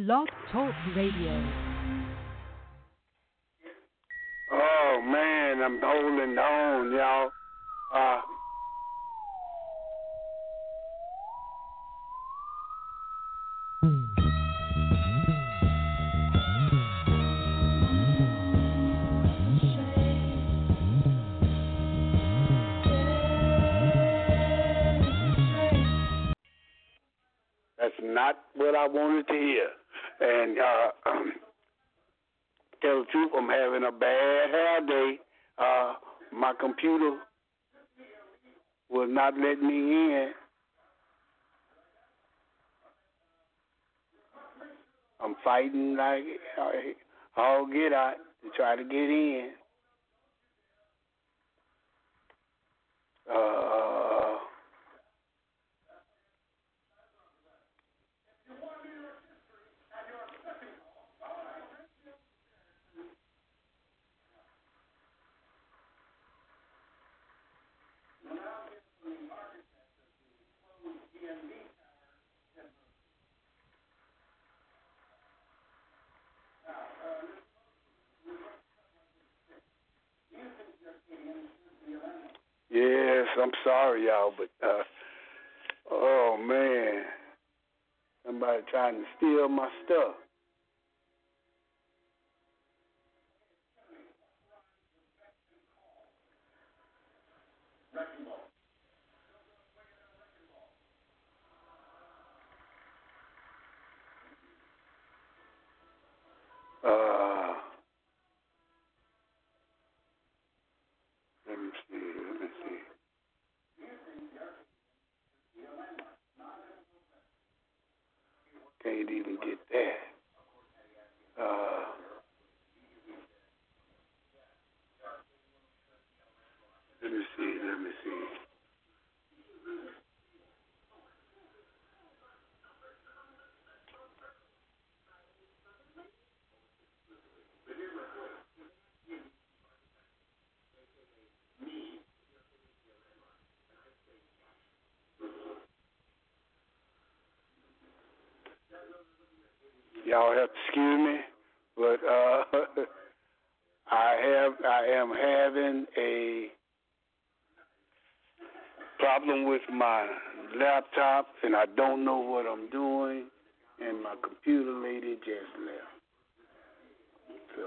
Blog Talk Radio. Oh man, I'm holding on, y'all. That's not what I wanted to hear. And tell the truth, I'm having a bad hair day. My computer will not let me in. I'm fighting like all get out to try to get in. Yes, I'm sorry, y'all, but oh man, somebody trying to steal my stuff. Let me see. Can't even get that. Let me see. Y'all have to excuse me, but I am having a problem with my laptop, and I don't know what I'm doing, and my computer lady just left. So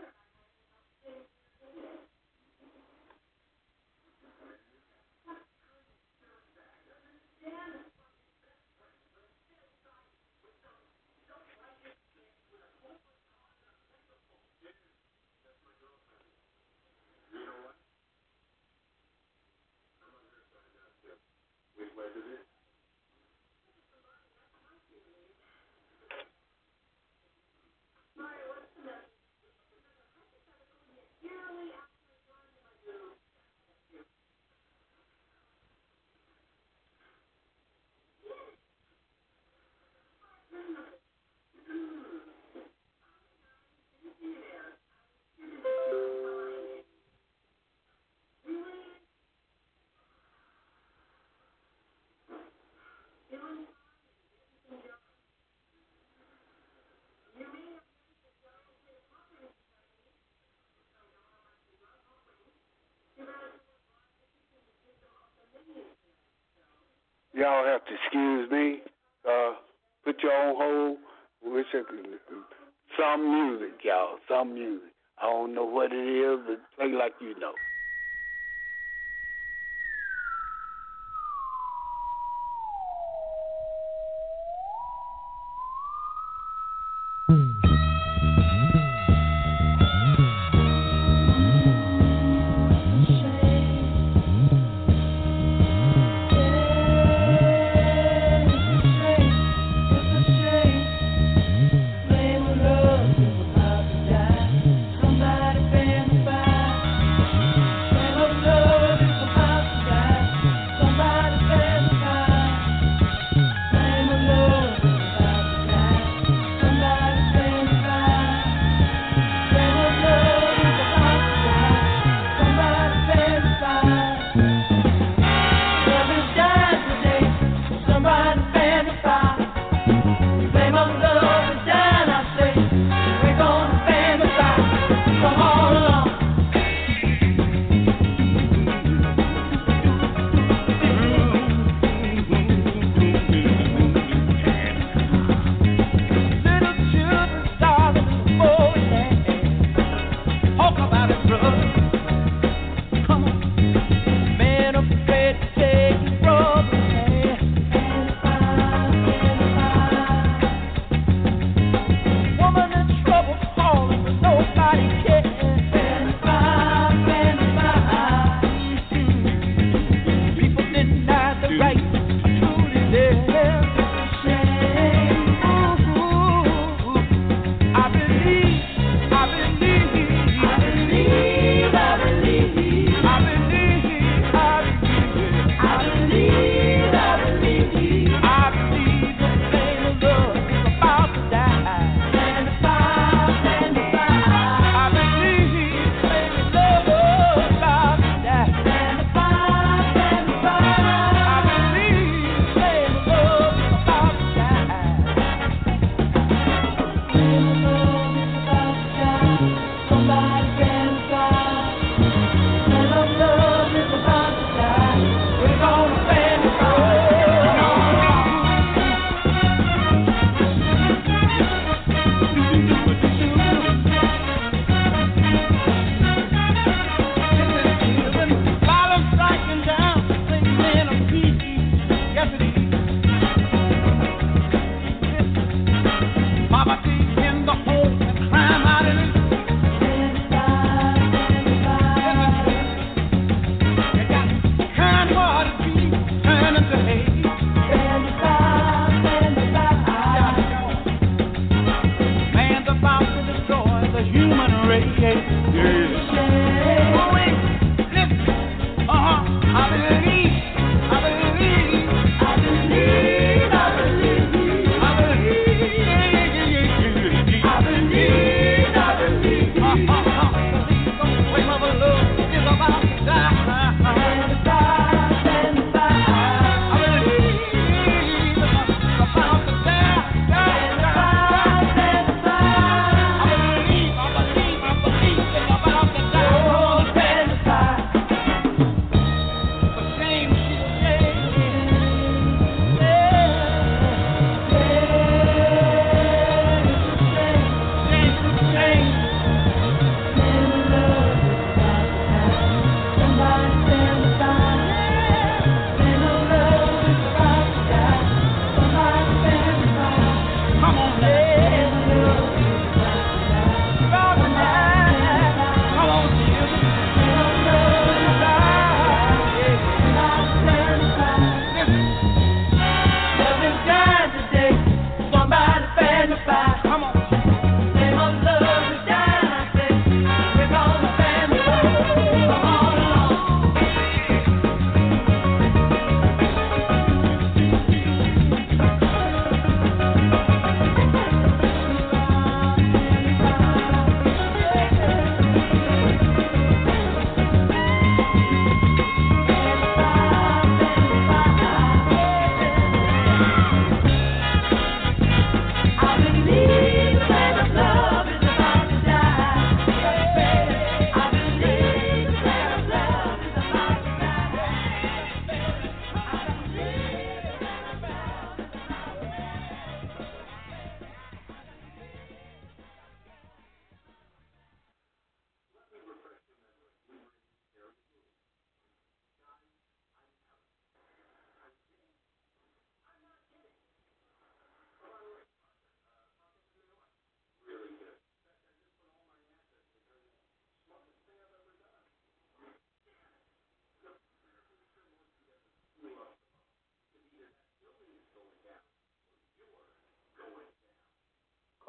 y'all have to excuse me. Put you on hold. Some music, y'all. Some music. I don't know what it is, but play like you know. Somebody pay me back.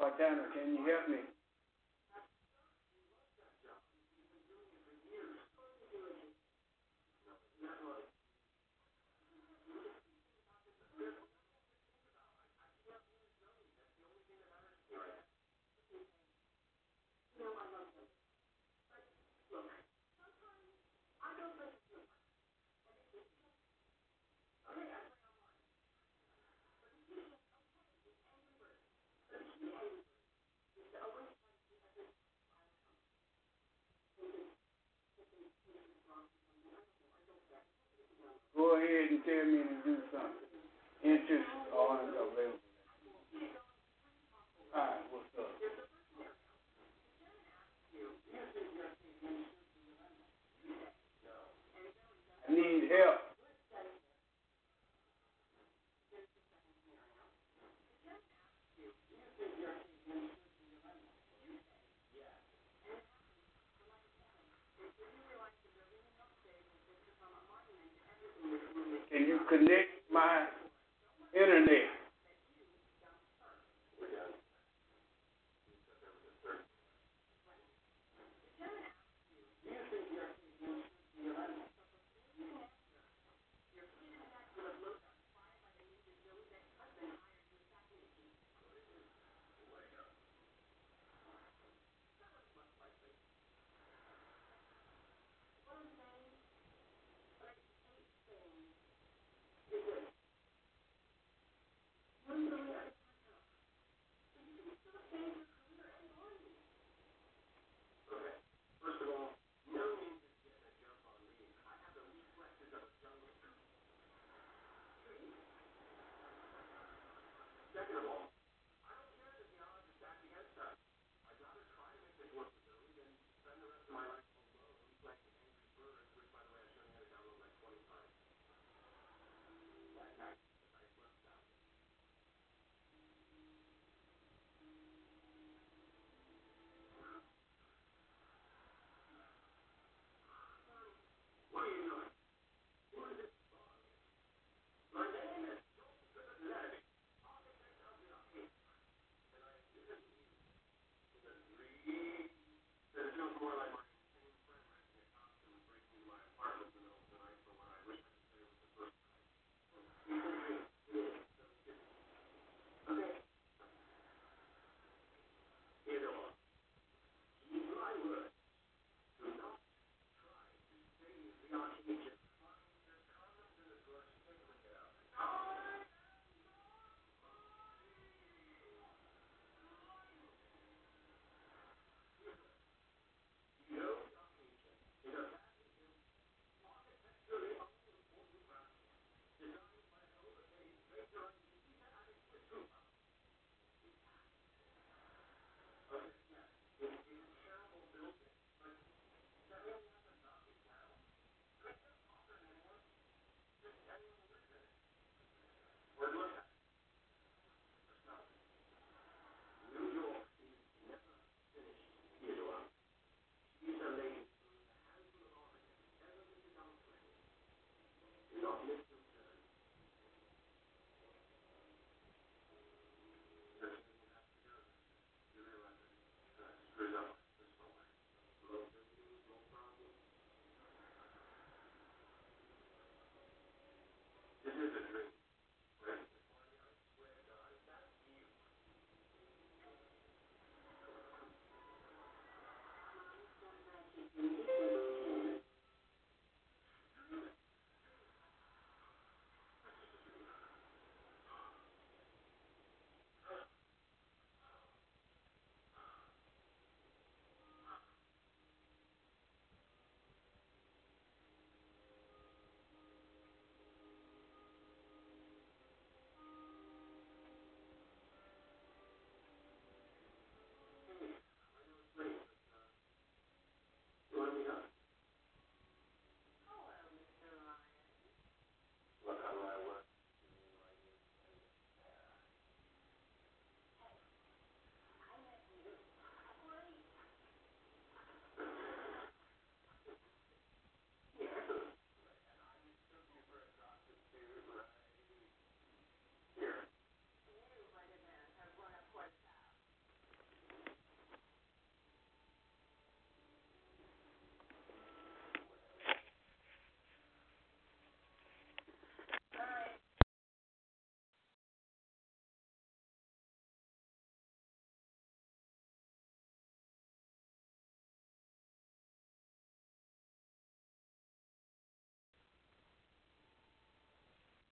Patana, can you help me? Go ahead and tell me to do something. Interest or unavailable. All right, what's up? I need help. Can you connect